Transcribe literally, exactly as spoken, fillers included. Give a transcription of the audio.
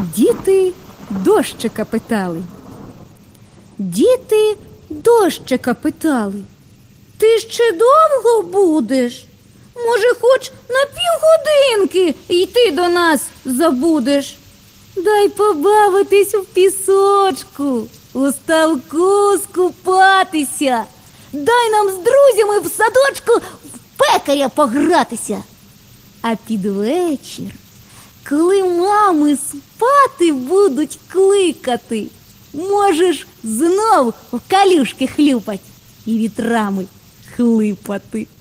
Діти дощика питали. Діти дощика питали: ти ще довго будеш? Може, хоч на півгодинки йти до нас забудеш? Дай побавитись у пісочку, у ставку скупатися. Дай нам з друзями в садочку в пекаря погратися. А під вечір, коли мами спати будуть кликати, можеш знов в калюшки хлюпать і вітрами хлипати.